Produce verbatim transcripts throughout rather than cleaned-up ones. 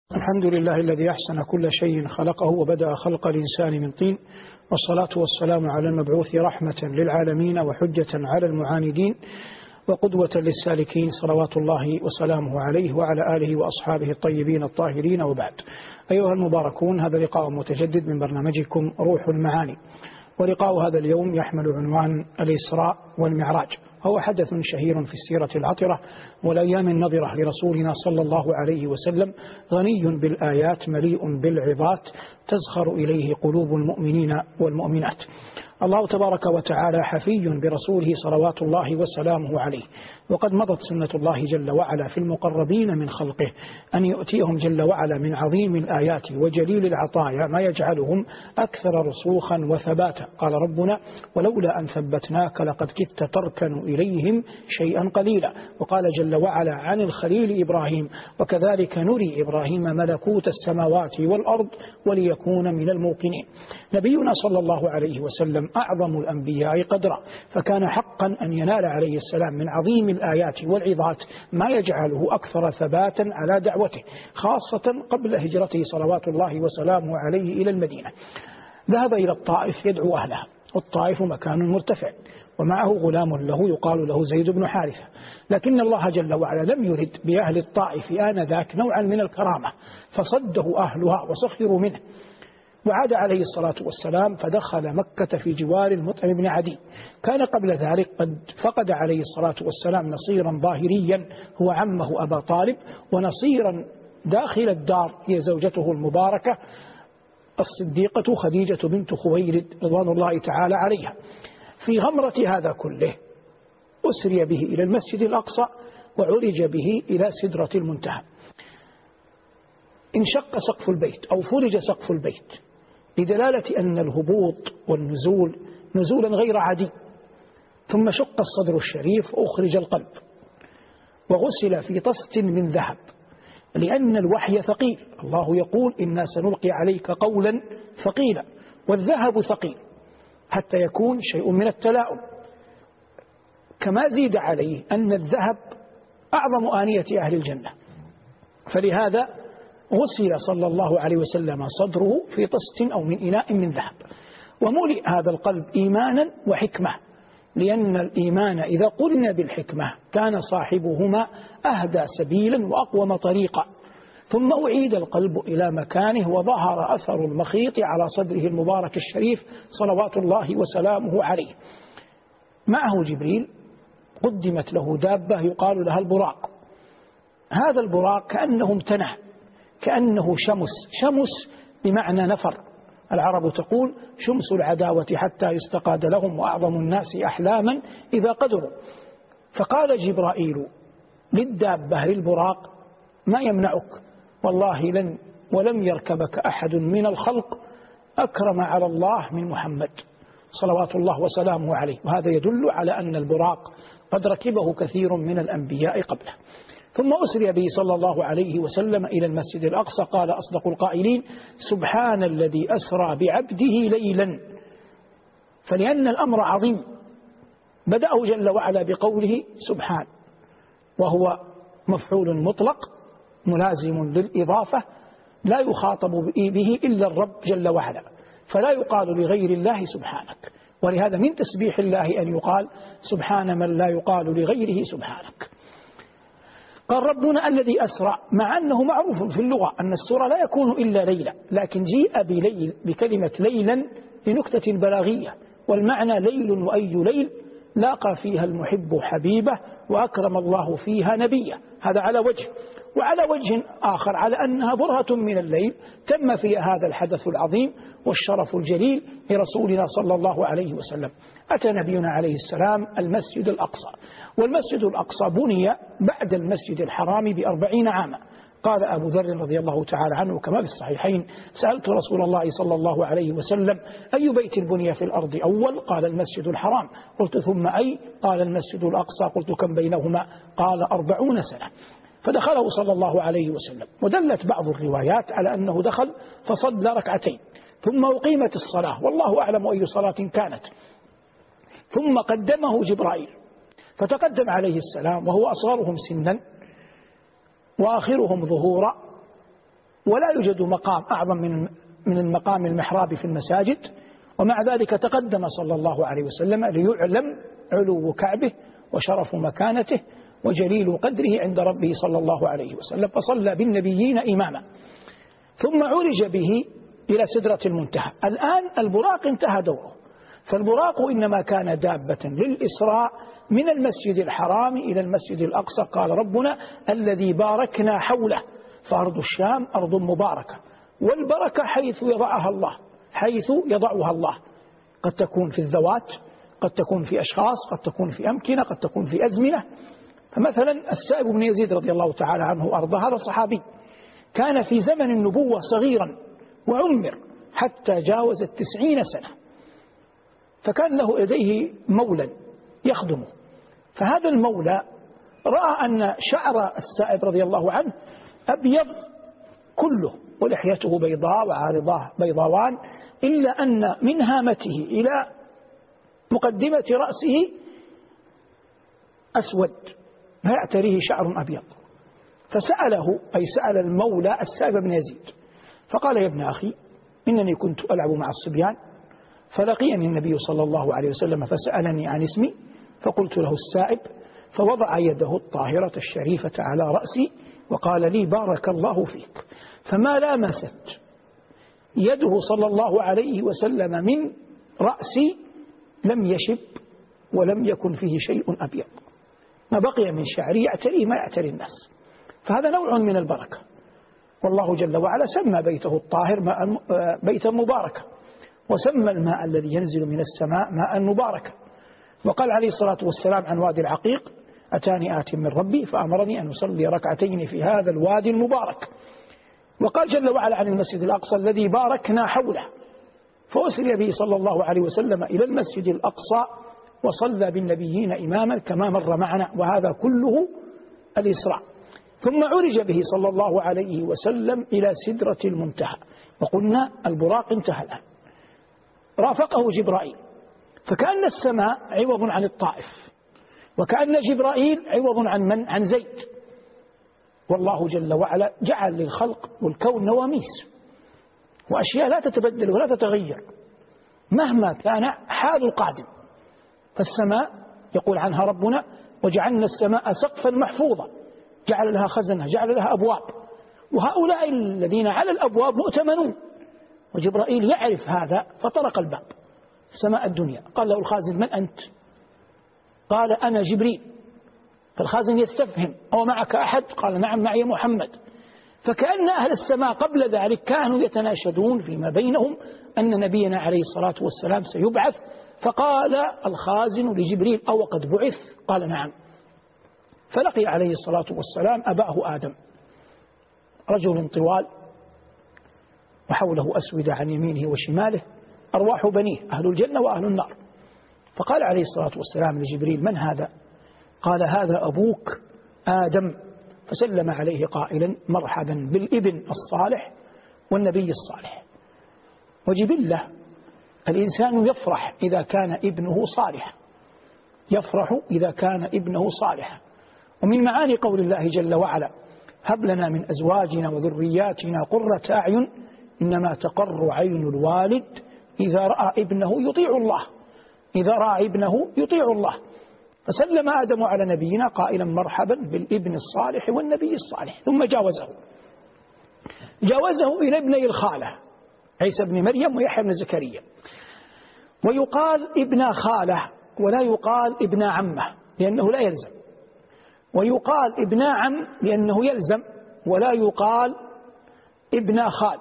الحمد لله الذي أحسن كل شيء خلقه وبدأ خلق الإنسان من طين، والصلاة والسلام على المبعوث رحمة للعالمين وحجة على المعاندين وقدوة للسالكين، صلوات الله وسلامه عليه وعلى آله وأصحابه الطيبين الطاهرين، وبعد. أيها المباركون، هذا لقاء متجدد من برنامجكم روح المعاني، ولقاء هذا اليوم يحمل عنوان الإسراء والمعراج. هو حدث شهير في السيرة العطرة والأيام النظرة لرسولنا صلى الله عليه وسلم، غني بالآيات مليء بالعظات تزخر إليه قلوب المؤمنين والمؤمنات. الله تبارك وتعالى حفي برسوله صلوات الله وسلامه عليه، وقد مضت سنة الله جل وعلا في المقربين من خلقه أن يؤتيهم جل وعلا من عظيم الآيات وجليل العطايا ما يجعلهم أكثر رسوخا وثباتا. قال ربنا: ولولا أن ثبتناك لقد كدت تركن إليهم شيئا قليلا. وقال جل وعلا عن الخليل إبراهيم: وكذلك نري إبراهيم ملكوت السماوات والأرض وليكون من الموقنين. نبينا صلى الله عليه وسلم أعظم الأنبياء قدرا، فكان حقا أن ينال عليه السلام من عظيم الآيات والعظات ما يجعله أكثر ثباتا على دعوته، خاصة قبل هجرته صلوات الله وسلامه عليه إلى المدينة. ذهب إلى الطائف يدعو أهلها، والطائف مكان مرتفع ومعه غلام له يقال له زيد بن حارثة، لكن الله جل وعلا لم يرد بأهل الطائف آنذاك نوعا من الكرامة فصده أهلها وسخروا منه، وعاد عليه الصلاة والسلام فدخل مكة في جوار المطعم بن عدي. كان قبل ذلك قد فقد عليه الصلاة والسلام نصيرا ظاهريا هو عمه أبا طالب، ونصيرا داخل الدار هي زوجته المباركة الصديقة خديجة بنت خويلد رضوان الله تعالى عليها. في غمرة هذا كله أسري به إلى المسجد الأقصى وعرج به إلى سدرة المنتهى. انشق سقف البيت أو فرج سقف البيت لدلالة أن الهبوط والنزول نزولا غير عادي. ثم شق الصدر الشريف وأخرج القلب وغسل في طست من ذهب، لأن الوحي ثقيل. الله يقول: إنا سنلقي عليك قولا ثقيلا، والذهب ثقيل حتى يكون شيء من التلاؤم. كما زيد عليه أن الذهب أعظم آنية أهل الجنة، فلهذا غسل صلى الله عليه وسلم صدره في طست أو من إناء من ذهب. وملئ هذا القلب إيمانا وحكمة، لأن الإيمان إذا قرن بالحكمة كان صاحبهما أهدى سبيلا وأقوم طريقا. ثم أعيد القلب إلى مكانه وظهر أثر المخيط على صدره المبارك الشريف صلوات الله وسلامه عليه. معه جبريل، قدمت له دابة يقال لها البراق. هذا البراق كأنه امتنع، كأنه شمس. شمس بمعنى نفر. العرب تقول: شمس العداوة حتى يستقاد لهم، وأعظم الناس أحلاما إذا قدروا. فقال جبرائيل للدابة للبراق: ما يمنعك؟ والله لن ولم يركبك أحد من الخلق أكرم على الله من محمد صلوات الله وسلامه عليه. وهذا يدل على أن البراق قد ركبه كثير من الأنبياء قبله. ثم أسري به صلى الله عليه وسلم إلى المسجد الأقصى. قال أصدق القائلين: سبحان الذي أسرى بعبده ليلا. فلأن الأمر عظيم بدأه جل وعلا بقوله سبحان، وهو مفعول مطلق ملازم للإضافة لا يخاطب به إلا الرب جل وعلا، فلا يقال لغير الله سبحانك. ولهذا من تسبيح الله أن يقال سبحان من لا يقال لغيره سبحانك. قال ربنا الذي أسرى، مع أنه معروف في اللغة أن السرى لا يكون إلا ليلة، لكن جيء بليل بكلمة ليلا لنكتة بلاغية، والمعنى ليل وأي ليل لاقى فيها المحب حبيبه وأكرم الله فيها نبيه. هذا على وجه، وعلى وجه آخر على أنها برهة من الليل تم فيها هذا الحدث العظيم والشرف الجليل لرسولنا صلى الله عليه وسلم. أتى نبينا عليه السلام المسجد الأقصى، والمسجد الأقصى بني بعد المسجد الحرام بأربعين عاما. قال أبو ذر رضي الله تعالى عنه كما في الصحيحين: سألت رسول الله صلى الله عليه وسلم: أي بيت بني في الأرض أول؟ قال: المسجد الحرام. قلت: ثم أي؟ قال: المسجد الأقصى. قلت: كم بينهما؟ قال: أربعون سنة. فدخله صلى الله عليه وسلم، ودلت بعض الروايات على أنه دخل فصلى ركعتين، ثم أقيمت الصلاة والله أعلم أي صلاة كانت، ثم قدمه جبرائيل فتقدم عليه السلام وهو أصغرهم سنا وآخرهم ظهورا، ولا يوجد مقام أعظم من من المقام المحرابي في المساجد، ومع ذلك تقدم صلى الله عليه وسلم ليعلم علو كعبه وشرف مكانته وجليل قدره عند ربه صلى الله عليه وسلم، فصلى بالنبيين إماما. ثم عرج به إلى سدرة المنتهى. الآن البراق انتهى دوره، فالبراق إنما كان دابة للإسراء من المسجد الحرام إلى المسجد الأقصى. قال ربنا الذي باركنا حوله، فأرض الشام أرض مباركة، والبركة حيث يضعها الله، حيث يضعها الله، قد تكون في الذوات، قد تكون في أشخاص، قد تكون في أمكنة، قد تكون في أزمنة. فمثلا السائب بن يزيد رضي الله تعالى عنه وأرضاه هذا صحابي كان في زمن النبوة صغيرا وعمر حتى جاوز التسعين سنة، فكان له لديه مولى يخدمه، فهذا المولى رأى أن شعر السائب رضي الله عنه أبيض كله ولحيته بيضاء وعارضاه بيضاوان، إلا أن من هامته إلى مقدمة رأسه أسود لا يعتريه شعر أبيض. فسأله أي سأل المولى السائب بن يزيد فقال يا ابن أخي إنني كنت ألعب مع الصبيان فلقيني النبي صلى الله عليه وسلم فسألني عن اسمي فقلت له السائب، فوضع يده الطاهرة الشريفة على رأسي وقال لي بارك الله فيك. فما لامست يده صلى الله عليه وسلم من رأسي لم يشب ولم يكن فيه شيء أبيض، ما بقي من شعري يعتريه ما يعتري الناس. فهذا نوع من البركة، والله جل وعلا سمى بيته الطاهر ماء بيتا مباركا، وسمى الماء الذي ينزل من السماء ماء مباركا. وقال عليه الصلاة والسلام عن وادي العقيق أتاني آت من ربي فأمرني أن أصلي ركعتين في هذا الوادي المبارك. وقال جل وعلا عن المسجد الأقصى الذي باركنا حوله، فأسري به صلى الله عليه وسلم إلى المسجد الأقصى وصلى بالنبيين إماما كما مر معنا، وهذا كله الإسراء. ثم عرج به صلى الله عليه وسلم إلى سدرة المنتهى، وقلنا البراق انتهى الآن. رافقه جبرائيل، فكأن السماء عوض عن الطائف، وكأن جبرائيل عوض عن من؟ عن زيد. والله جل وعلا جعل للخلق والكون نواميس وأشياء لا تتبدل ولا تتغير مهما كان حال القادم. فالسماء يقول عنها ربنا وجعلنا السماء سقفا محفوظا، جعل لها خزنة، جعل لها أبواب، وهؤلاء الذين على الأبواب مؤتمنون، وجبرائيل يعرف هذا فطرق الباب سماء الدنيا. قال له الخازن من أنت؟ قال أنا جبريل. فالخازن يستفهم أو معك أحد؟ قال نعم معي محمد. فكأن أهل السماء قبل ذلك كانوا يتناشدون فيما بينهم أن نبينا عليه الصلاة والسلام سيبعث. فقال الخازن لجبريل أو قد بعث؟ قال نعم. فلقي عليه الصلاة والسلام أباه آدم، رجل طوال وحوله أسود عن يمينه وشماله، أرواح بنيه أهل الجنة وأهل النار. فقال عليه الصلاة والسلام لجبريل من هذا؟ قال هذا أبوك آدم. فسلم عليه قائلا مرحبا بالابن الصالح والنبي الصالح. وجبله الإنسان يفرح إذا كان ابنه صالحا، يفرح إذا كان ابنه صالحا. ومن معاني قول الله جل وعلا هب لنا من أزواجنا وذرياتنا قرة أعين إنما تقر عين الوالد إذا رأى ابنه يطيع الله، إذا رأى ابنه يطيع الله. فسلم آدم على نبينا قائلا مرحبا بالابن الصالح والنبي الصالح. ثم جاوزه جاوزه إلى ابني الخالة عيسى بن مريم ويحيى بن زكريا. ويقال ابن خالة ولا يقال ابن عمه لأنه لا يلزم، ويقال ابن عم لأنه يلزم، ولا يقال ابن خال.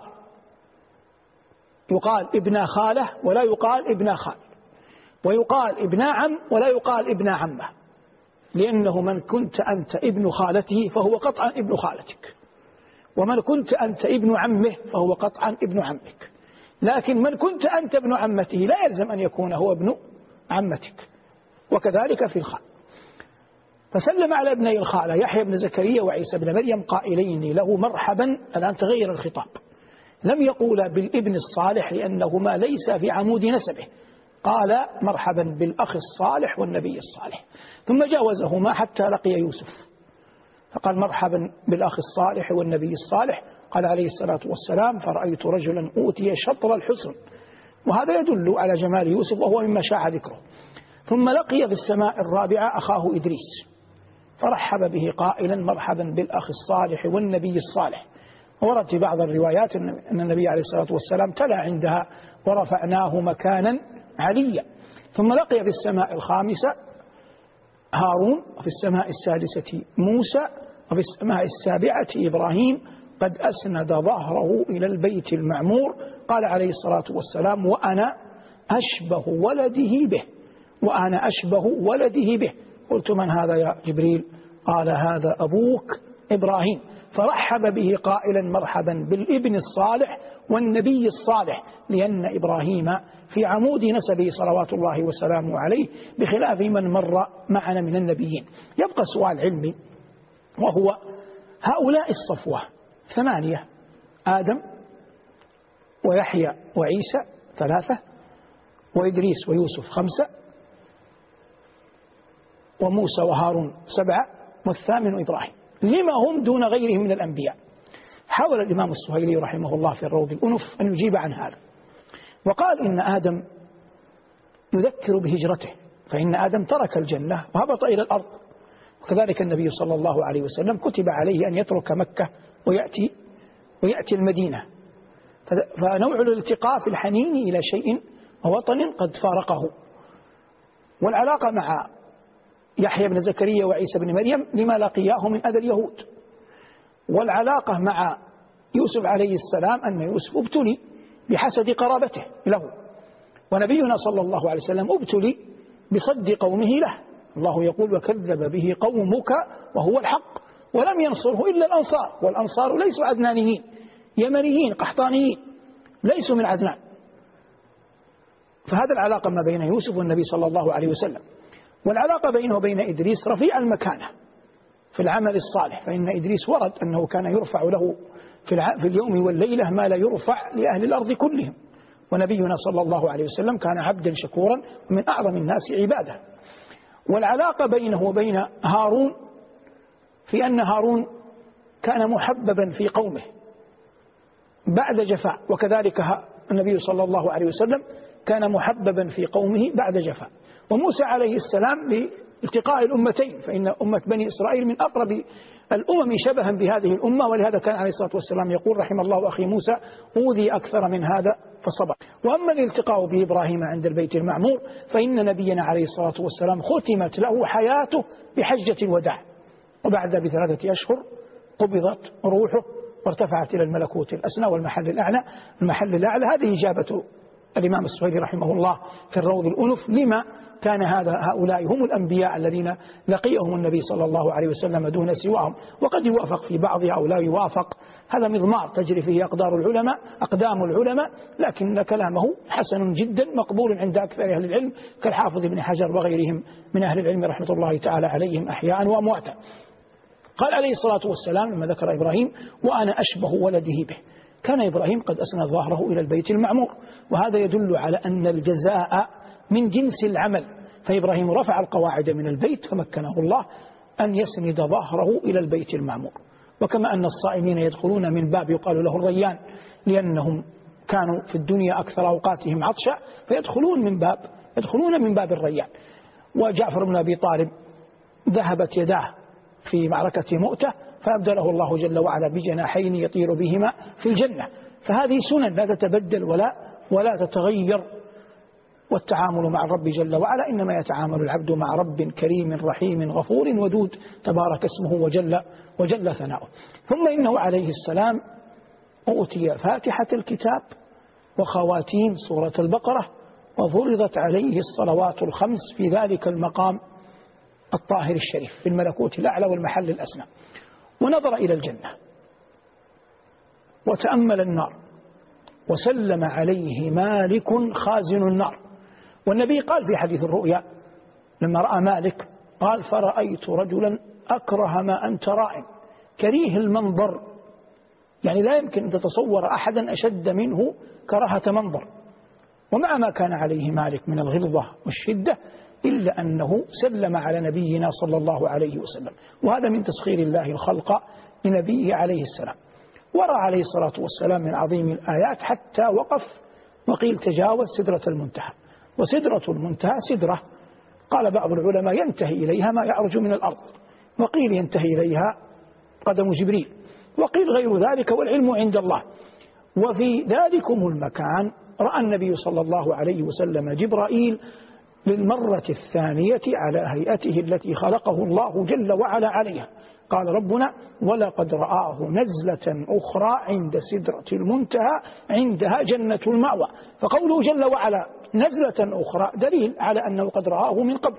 يقال ابن خالة ولا يقال ابن خال، ويقال ابن عم ولا يقال ابن عمه، لأنه من كنت أنت ابن خالته فهو قطعا ابن خالتك، ومن كنت أنت ابن عمه فهو قطعا ابن عمك. لكن من كنت أنت ابن عمته لا يلزم أن يكون هو ابن عمتك، وكذلك في الخال. فسلم على ابني الخالة يحيى بن زكريا وعيسى بن مريم قائلين له مرحبا. الآن تغير الخطاب، لم يقول بالابن الصالح لأنهما ليس في عمود نسبه، قال مرحبا بالأخ الصالح والنبي الصالح. ثم جاوزهما حتى لقي يوسف فقال مرحبا بالأخ الصالح والنبي الصالح. قال عليه الصلاة والسلام: فرأيت رجلا أوتي شطر الحسن، وهذا يدل على جمال يوسف وهو مما شاع ذكره. ثم لقي في السماء الرابعة أخاه إدريس فرحب به قائلا: مرحبا بالأخ الصالح والنبي الصالح. ورد في بعض الروايات أن النبي عليه الصلاة والسلام تلا عندها: ورفعناه مكانا عليا. ثم لقي في السماء الخامسة هارون، وفي السماء السادسة موسى، وفي السماء السابعة إبراهيم قد أسند ظهره إلى البيت المعمور. قال عليه الصلاة والسلام: وأنا أشبه ولده به، وأنا أشبه ولده به. قلت: من هذا يا جبريل؟ قال: هذا أبوك إبراهيم. فرحب به قائلا: مرحبا بالابن الصالح والنبي الصالح، لأن إبراهيم في عمود نسبه صلوات الله وسلامه عليه، بخلاف من مر معنا من النبيين. يبقى سؤال علمي، وهو: هؤلاء الصفوة ثمانية: آدم ويحيى وعيسى ثلاثة، وإدريس ويوسف خمسة، وموسى وهارون سبعة، والثامن إبراهيم. لما هم دون غيرهم من الأنبياء؟ حاول الإمام السهيلي رحمه الله في الروض الأنف أن يجيب عن هذا، وقال: إن آدم يذكر بهجرته، فإن آدم ترك الجنة وهبط إلى الأرض، وكذلك النبي صلى الله عليه وسلم كتب عليه أن يترك مكة ويأتي ويأتي المدينة، فنوع الالتقاء في الحنين إلى شيء ووطن قد فارقه. والعلاقة مع يحيى بن زكريا وعيسى بن مريم لما لقياه من أذى اليهود، والعلاقة مع يوسف عليه السلام أن يوسف ابتلي بحسد قرابته له، ونبينا صلى الله عليه وسلم ابتلي بصد قومه له. الله يقول: وكذب به قومك وهو الحق، ولم ينصره إلا الأنصار، والأنصار ليسوا عدنانيين، يمنيين قحطانيين، ليسوا من عدنان. فهذا العلاقة ما بين يوسف والنبي صلى الله عليه وسلم. والعلاقة بينه وبين إدريس رفيع المكانة في العمل الصالح، فإن إدريس ورد أنه كان يرفع له في اليوم والليلة ما لا يرفع لأهل الأرض كلهم، ونبينا صلى الله عليه وسلم كان عبدا شكورا ومن أعظم الناس عبادة. والعلاقة بينه وبين هارون في أن هارون كان محببا في قومه بعد جفاء، وكذلك النبي صلى الله عليه وسلم كان محببا في قومه بعد جفاء. وموسى عليه السلام لالتقاء الأمتين، فإن أمة بني إسرائيل من أقرب الأمم شبها بهذه الأمة، ولهذا كان عليه الصلاة والسلام يقول: رحم الله أخي موسى أوذي أكثر من هذا فصبر. وأما الالتقاء بإبراهيم عند البيت المعمور فإن نبينا عليه الصلاة والسلام ختمت له حياته بحجة الوداع، وبعد بثلاثة أشهر قبضت روحه وارتفعت إلى الملكوت الأسنى والمحل الأعلى. المحل الأعلى هذه إجابة الإمام السهيلي رحمه الله في الروض الأنف لما كان هذا هؤلاء هم الأنبياء الذين لقيهم النبي صلى الله عليه وسلم دون سواهم. وقد يوافق في بعض هؤلاء يوافق، هذا مضمار تجري فيه أقدار العلماء أقدام العلماء، لكن كلامه حسن جدا مقبول عند أكثر أهل العلم كالحافظ ابن حجر وغيرهم من أهل العلم رحمة الله تعالى عليهم أحياء وأمواتا. قال عليه الصلاة والسلام لما ذكر إبراهيم: وأنا أشبه ولده به. كان إبراهيم قد أسند ظهره إلى البيت المعمور، وهذا يدل على أن الجزاء من جنس العمل. فإبراهيم رفع القواعد من البيت فمكنه الله أن يسند ظهره إلى البيت المعمور. وكما أن الصائمين يدخلون من باب يقال له الريان لأنهم كانوا في الدنيا أكثر أوقاتهم عطشا، فيدخلون من باب يدخلون من باب الريان. وجعفر بن أبي طالب ذهبت يداه في معركة مؤتة فأبدله الله جل وعلا بجناحين يطير بهما في الجنة. فهذه سنن لا تتبدل ولا ولا تتغير. والتعامل مع الرب جل وعلا إنما يتعامل العبد مع رب كريم رحيم غفور ودود تبارك اسمه وجل وجل ثناؤه. ثم إنه عليه السلام أوتي فاتحة الكتاب وخواتيم سورة البقرة، وفرضت عليه الصلوات الخمس في ذلك المقام الطاهر الشريف في الملكوت الأعلى والمحل الأسنى. ونظر إلى الجنة وتأمل النار، وسلم عليه مالك خازن النار. والنبي قال في حديث الرؤيا لما رأى مالك قال: فرأيت رجلا أكره ما أنت رائع، كريه المنظر، يعني لا يمكن أن تتصور أحدا أشد منه كراهة منظر. ومع ما كان عليه مالك من الغلظة والشدة إلا أنه سلم على نبينا صلى الله عليه وسلم، وهذا من تسخير الله الخلق لنبيه عليه السلام. ورأى عليه الصلاة والسلام من عظيم الآيات حتى وقف وقيل تجاوز سدرة المنتهى. وسدرة المنتهى سدرة قال بعض العلماء ينتهي إليها ما يعرج من الأرض، وقيل ينتهي إليها قدم جبريل، وقيل غير ذلك والعلم عند الله. وفي ذلكم المكان رأى النبي صلى الله عليه وسلم جبرائيل للمرة الثانية على هيئته التي خلقه الله جل وعلا عليها. قال ربنا ولقد رآه نزلة أخرى عند سدرة المنتهى عندها جنة المأوى. فقوله جل وعلا نزلة أخرى دليل على أنه قد رآه من قبل.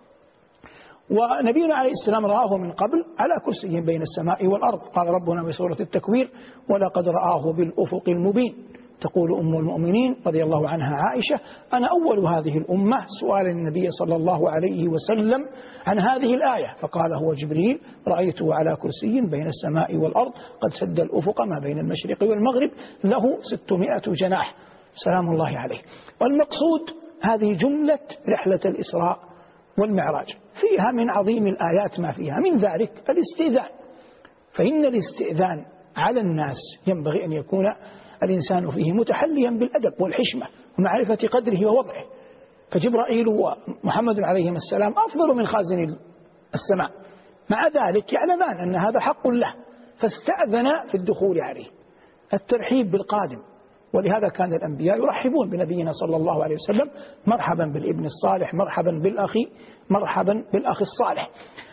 ونبينا عليه السلام رآه من قبل على كرسي بين السماء والأرض. قال ربنا في سورة التكوير ولقد رآه بالأفق المبين. تقول أم المؤمنين رضي الله عنها عائشة أنا أول هذه الأمة سؤال النبي صلى الله عليه وسلم عن هذه الآية، فقال هو جبريل رأيته على كرسي بين السماء والأرض قد سد الأفق ما بين المشرق والمغرب له ستمائة جناح سلام الله عليه. والمقصود هذه جملة رحلة الإسراء والمعراج، فيها من عظيم الآيات ما فيها، من ذلك الاستئذان. فإن الاستئذان على الناس ينبغي أن يكون الإنسان فيه متحليا بالأدب والحشمة ومعرفة قدره ووضعه. فجبرائيل ومحمد عليهم السلام أفضل من خازن السماء، مع ذلك يعلمان أن هذا حق له، فاستأذن في الدخول عليه الترحيب بالقادم. ولهذا كان الأنبياء يرحبون بنبينا صلى الله عليه وسلم مرحبا بالابن الصالح، مرحبا بالأخ، مرحبا بالأخ الصالح.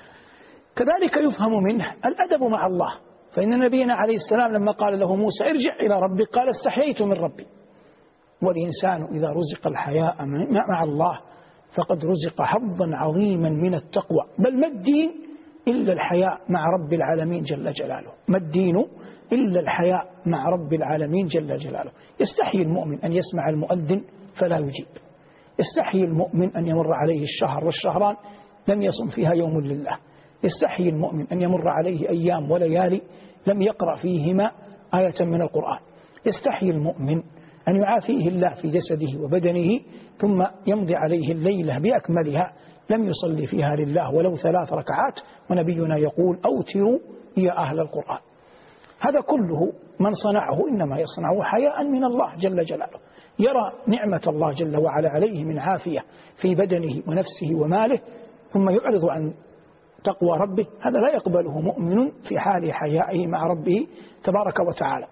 كذلك يفهم منه الأدب مع الله، فإن نبينا عليه السلام لما قال له موسى ارجع إلى ربك قال استحييت من ربي. والإنسان إذا رزق الحياء مع الله فقد رزق حظا عظيما من التقوى. بل ما الدين إلا الحياء مع رب العالمين جل جلاله، ما الدين إلا الحياء مع رب العالمين جل جلاله. يستحيي المؤمن أن يسمع المؤذن فلا يجيب، يستحيي المؤمن أن يمر عليه الشهر والشهران لم يصم فيها يوم لله، يستحيي المؤمن أن يمر عليه أيام وليالي لم يقرأ فيهما آية من القرآن، يستحيي المؤمن أن يعافيه الله في جسده وبدنه ثم يمضي عليه الليلة بأكملها لم يصلي فيها لله ولو ثلاث ركعات، ونبينا يقول أوتروا يا أهل القرآن. هذا كله من صنعه إنما يصنعه حياء من الله جل جلاله، يرى نعمة الله جل وعلا عليه من عافية في بدنه ونفسه وماله ثم يعرض عن تقوى ربه، هذا لا يقبله مؤمن في حال حيائه مع ربه تبارك وتعالى.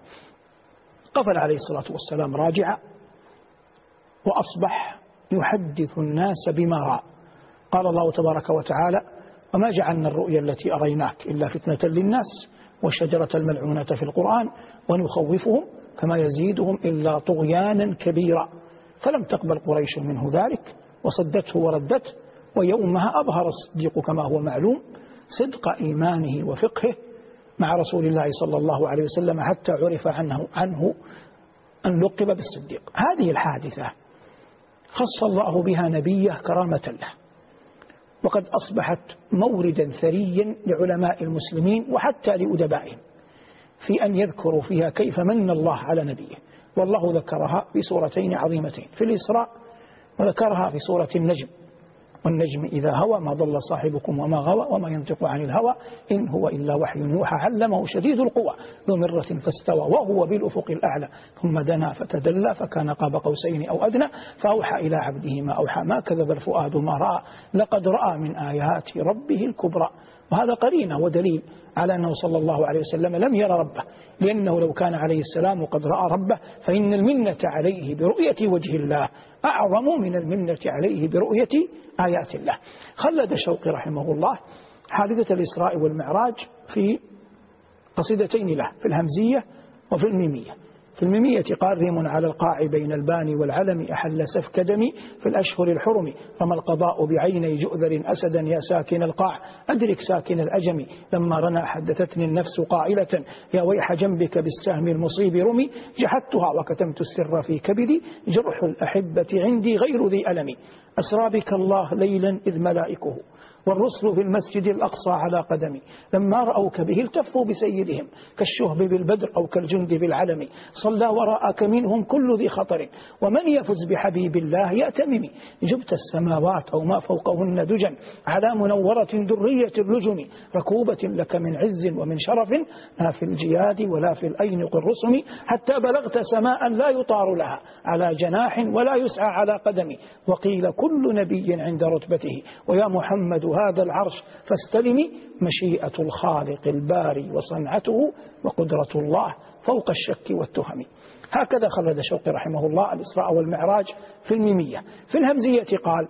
قفل عليه الصلاة والسلام راجعا وأصبح يحدث الناس بما رأى. قال الله تبارك وتعالى وما جعلنا الرؤيا التي أريناك إلا فتنة للناس والشجرة الملعونة في القرآن ونخوفهم فما يزيدهم إلا طغيانا كبيرا. فلم تقبل قريش منه ذلك وصدته وردته، ويومها أظهر الصديق كما هو معلوم صدق إيمانه وفقهه مع رسول الله صلى الله عليه وسلم حتى عرف عنه, عنه أن لقب بالصديق. هذه الحادثة خص الله بها نبيه كرامة له، وقد أصبحت موردا ثريا لعلماء المسلمين وحتى لأدبائهم في أن يذكروا فيها كيف من الله على نبيه. والله ذكرها في سورتين عظيمتين، في الإسراء وذكرها في سورة النجم، والنجم إذا هوى ما ضل صاحبكم وما غوى وما ينطق عن الهوى إن هو إلا وحي يوحى علمه شديد القوى ذو مرة فاستوى وهو بالأفق الأعلى ثم دنا فتدلى فكان قاب قوسين أو أدنى فأوحى إلى عبده ما أوحى ما كذب الفؤاد ما رأى لقد رأى من آيات ربه الكبرى. وهذا قرينة ودليل على أنه صلى الله عليه وسلم لم يرى ربه، لأنه لو كان عليه السلام وقد رأى ربه فإن المنة عليه برؤية وجه الله أعظم من المنة عليه برؤية آيات الله. خلد شوقي رحمه الله حادثة الإسراء والمعراج في قصيدتين له، في الهمزية وفي الميمية. في الميمية قال ريم على القاع بين الباني والعلم أحل سفك دمي في الأشهر الحرم رمى القضاء بعيني جؤذر أسدا يا ساكن القاع أدرك ساكن الأجم لما رنا حدثتني النفس قائلة يا ويح جنبك بالسهم المصيب رمي جحدتها وكتمت السر في كبدي جرح الأحبة عندي غير ذي ألم أسرى بك الله ليلا إذ ملائكه والرسل في المسجد الأقصى على قدمي، لما رأوك به التفوا بسيدهم كالشهب بالبدر أو كالجند بالعلم، صلى وراءك منهم كل ذي خطر، ومن يفز بحبيب الله يأتمم، جبت السماوات أو ما فوقهن دجا على منورة درية اللجم، ركوبة لك من عز ومن شرف، لا في الجياد ولا في الأينق الرسم، حتى بلغت سماء لا يطار لها على جناح ولا يسعى على قدم، وقيل كل نبي عند رتبته، ويا محمد هذا العرش فاستلمي، مشيئة الخالق الباري وصنعته، وقدرة الله فوق الشك والتهم. هكذا خلد شوقي رحمه الله الإسراء والمعراج في الميمية. في الهمزية قال: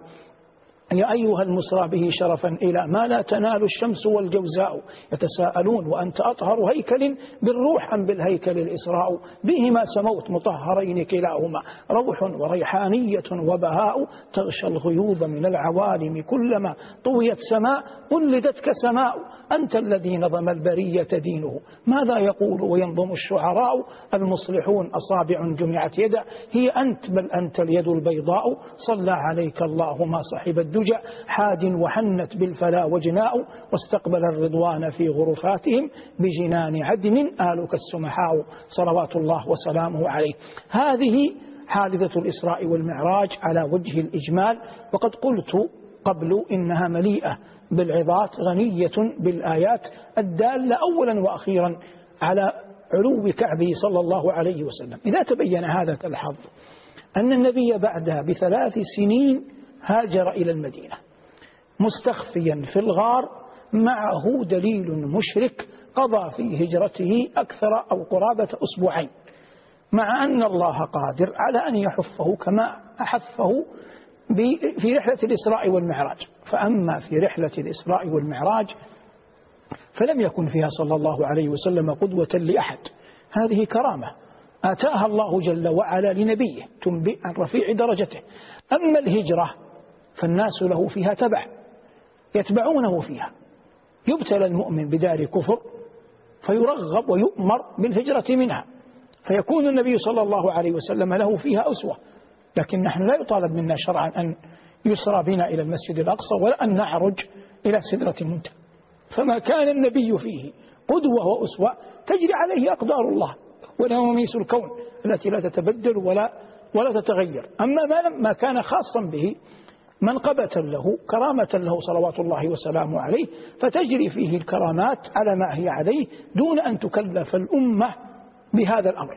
يا أيها المسرى به شرفا إلى ما لا تنال الشمس والجوزاء، يتساءلون وأنت أطهر هيكل بالروح أم بالهيكل الإسراء، بهما سموت مطهرين كلاهما، روح وريحانية وبهاء، تغشى الغيوب من العوالم كلما طويت سماء، ولدتك سماء، أنت الذي نظم البرية دينه، ماذا يقول وينظم الشعراء، المصلحون أصابع جمعت يدا، هي أنت بل أنت اليد البيضاء، صلى عليك الله ما صحب الدنيا حاد وحنت بالفلا وجناء، واستقبل الرضوان في غرفاتهم بجنان عدن آلك السمحاء، صلوات الله وسلامه عليه. هذه حادثة الإسراء والمعراج على وجه الإجمال، وقد قلت قبل إنها مليئة بالعظات غنية بالآيات الدالة أولا وأخيرا على علو كعبه صلى الله عليه وسلم. إذا تبين هذا تلحظ أن النبي بعدها بثلاث سنين هاجر إلى المدينة مستخفيا في الغار، معه دليل مشرك قضى في هجرته أكثر أو قرابة أسبوعين، مع أن الله قادر على أن يحفه كما أحفه في رحلة الإسراء والمعراج. فأما في رحلة الإسراء والمعراج فلم يكن فيها صلى الله عليه وسلم قدوة لأحد، هذه كرامة آتاها الله جل وعلا لنبيه تنبئ عن رفيع درجته. أما الهجرة فالناس له فيها تبع، يتبعونه فيها، يبتلى المؤمن بدار كفر فيرغب ويؤمر بالهجرة منها، فيكون النبي صلى الله عليه وسلم له فيها أسوة. لكن نحن لا يطالب منا شرعا أن يسرى بنا إلى المسجد الأقصى ولا أن نعرج إلى سدرة المنتهى، فما كان النبي فيه قدوة وأسوة تجري عليه أقدار الله ونواميس الكون التي لا تتبدل ولا ولا تتغير. أما ما كان خاصا به منقبة له كرامة له صلوات الله وسلامه عليه، فتجري فيه الكرامات على ما هي عليه دون أن تكلف الأمة بهذا الأمر.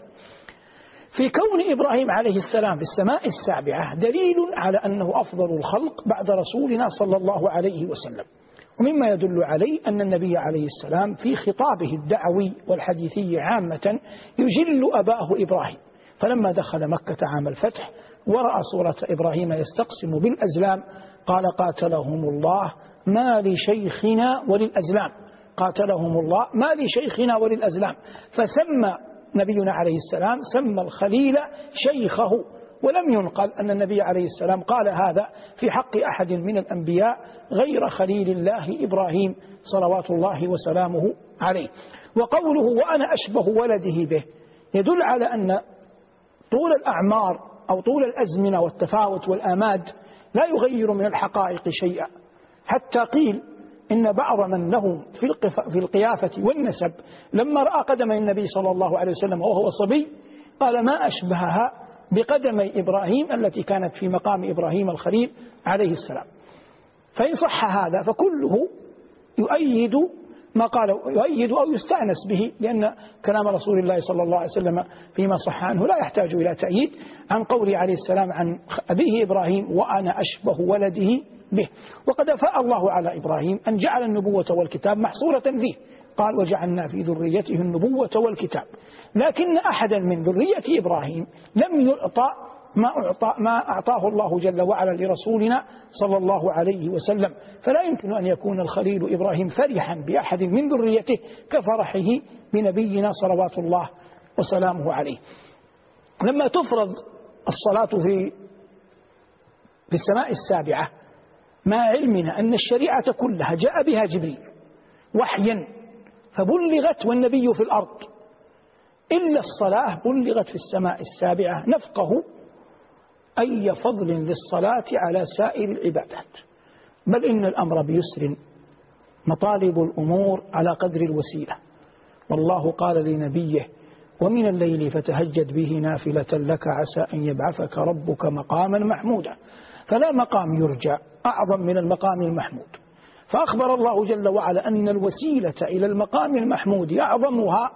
في كون إبراهيم عليه السلام في السماء السابعة دليل على أنه أفضل الخلق بعد رسولنا صلى الله عليه وسلم، ومما يدل عليه أن النبي عليه السلام في خطابه الدعوي والحديثي عامة يجل أباه إبراهيم، فلما دخل مكة عام الفتح ورأى صورة إبراهيم يستقسم بالأزلام قال قاتلهم الله ما لشيخنا وللأزلام، قاتلهم الله ما لشيخنا وللأزلام، فسمى نبينا عليه السلام سمى الخليل شيخه، ولم ينقل أن النبي عليه السلام قال هذا في حق أحد من الأنبياء غير خليل الله إبراهيم صلوات الله وسلامه عليه. وقوله وأنا أشبه ولده به يدل على أن طول الأعمار أو طول الأزمنة والتفاوت والآماد لا يغير من الحقائق شيئا، حتى قيل إن بعض من له في القيافة والنسب لما رأى قدمي النبي صلى الله عليه وسلم وهو صبي قال ما أشبهها بقدمي إبراهيم التي كانت في مقام إبراهيم الخليل عليه السلام. فإن صح هذا فكله يؤيد ما قال، يؤيد أو يستأنس به، لأن كلام رسول الله صلى الله عليه وسلم فيما صح عنه لا يحتاج إلى تأييد عن قوله عليه السلام عن أبيه إبراهيم وأنا أشبه ولده به. وقد أفاء الله على إبراهيم أن جعل النبوة والكتاب محصورة فيه، قال وجعلنا في ذريته النبوة والكتاب، لكن أحدا من ذرية إبراهيم لم يعطى ما, أعطى ما أعطاه الله جل وعلا لرسولنا صلى الله عليه وسلم، فلا يمكن أن يكون الخليل إبراهيم فرحا بأحد من ذريته كفرحه بنبينا صلوات الله وسلامه عليه. لما تفرض الصلاة في في السماء السابعة مع علمنا أن الشريعة كلها جاء بها جبريل وحيا فبلغت والنبي في الأرض، إلا الصلاة بلغت في السماء السابعة، نفقه أي فضل للصلاة على سائر العبادات، بل إن الأمر بيسر، مطالب الأمور على قدر الوسيلة. والله قال لنبيه: ومن الليل فتهجد به نافلة لك عسى أن يبعثك ربك مقاما محمودا. فلا مقام يرجى أعظم من المقام المحمود، فأخبر الله جل وعلا أن الوسيلة إلى المقام المحمود أعظمها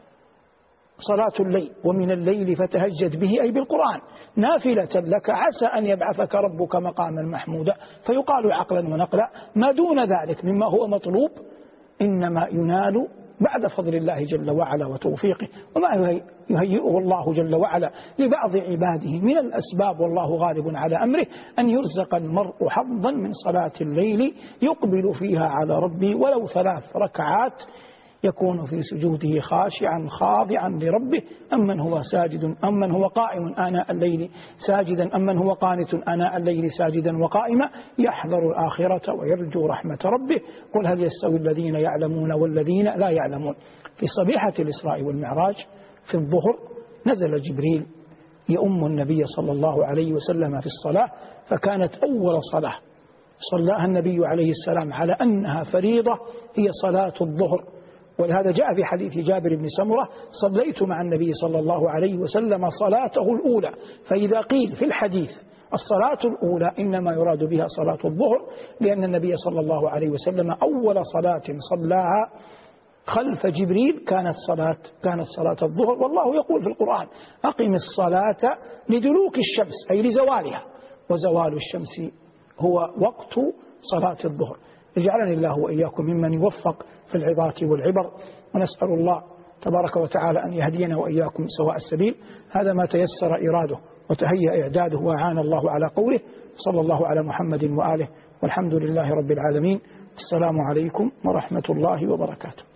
صلاة الليل. ومن الليل فتهجد به أي بالقرآن نافلة لك عسى أن يبعثك ربك مقاما محمودا. فيقال عقلا ونقلا ما دون ذلك مما هو مطلوب إنما ينال بعد فضل الله جل وعلا وتوفيقه، وما يهيئه الله جل وعلا لبعض عباده من الأسباب، والله غالب على أمره، أن يرزق المرء حظا من صلاة الليل يقبل فيها على ربه ولو ثلاث ركعات، يكون في سجوده خاشعا خاضعا لربه، أمن هو ساجد أمن هو قائم آناء الليل ساجدا أمن هو قانت آناء الليل ساجدا وقائما يحذر الآخرة ويرجو رحمة ربه. قل هل يستوي الذين يعلمون والذين لا يعلمون. في صبيحة الإسراء والمعراج في الظهر نزل جبريل يؤم النبي صلى الله عليه وسلم في الصلاة، فكانت أول صلاة صلاها النبي عليه السلام على أنها فريضة هي صلاة الظهر. ولهذا جاء في حديث جابر بن سمرة: صليت مع النبي صلى الله عليه وسلم صلاته الأولى. فإذا قيل في الحديث الصلاة الأولى إنما يراد بها صلاة الظهر، لأن النبي صلى الله عليه وسلم أول صلاة صلاها خلف جبريل كانت صلاة كانت صلاة الظهر. والله يقول في القرآن: أقم الصلاة لدلوك الشمس أي لزوالها، وزوال الشمس هو وقت صلاة الظهر. اجعلني الله وإياكم ممن يوفق في العظات والعبر، ونسأل الله تبارك وتعالى أن يهدينا وإياكم سواء السبيل. هذا ما تيسر إراده وتهيأ إعداده وأعان الله على قوله. صلى الله على محمد وآله، والحمد لله رب العالمين. السلام عليكم ورحمة الله وبركاته.